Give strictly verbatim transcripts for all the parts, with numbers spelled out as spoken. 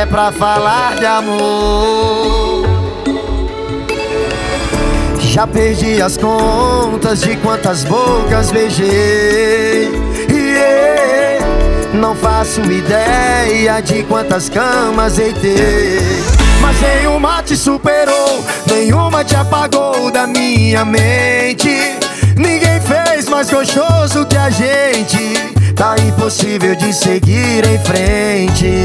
é pra falar de amor. Já perdi as contas de quantas bocas beijei, yeah. Não faço ideia de quantas camas deitei, mas nenhuma te superou, nenhuma te apagou da minha mente. Ninguém fez mais gostoso que a gente, tá impossível de seguir em frente.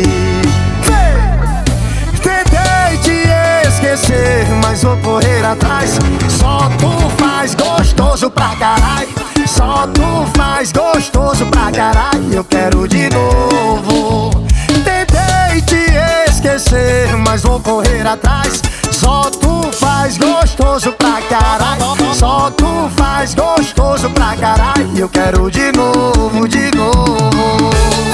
Tentei te esquecer, mas vou correr atrás. Só tu faz gostoso pra caralho, só tu faz gostoso pra caralho. Eu quero de novo. Tentei te esquecer, mas vou correr atrás. Só tu faz gostoso pra caralho, só tu faz gostoso pra caralho. Eu quero de novo, de novo.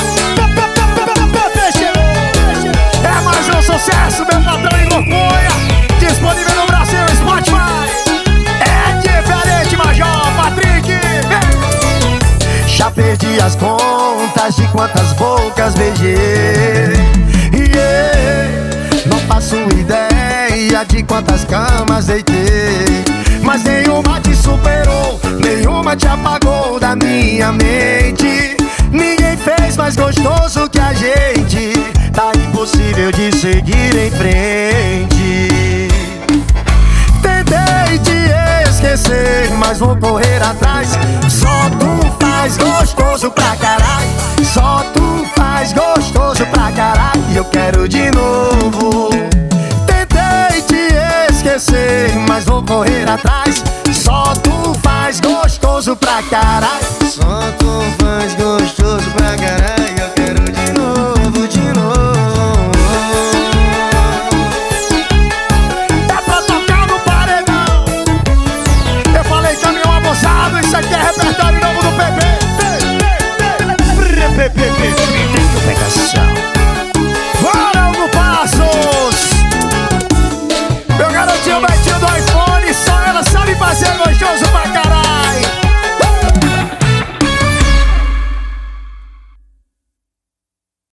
É mais um sucesso, meu patrão e loucura, disponível no Brasil, Spotify. É diferente, Major Patrick. Já perdi as contas de quantas bocas beijei, yeah. Não faço ideia de quantas camas deitei, mas nenhuma te superou, nenhuma te apagou da minha mente. Ninguém fez mais gostoso que a gente, tá impossível de seguir em frente. Tentei te esquecer, mas vou correr atrás. Só tu faz gostoso pra caralho, só tu faz gostoso pra caralho. Eu quero de novo. Tentei te esquecer, mas vou correr atrás. Só tu faz gostoso pra caralho.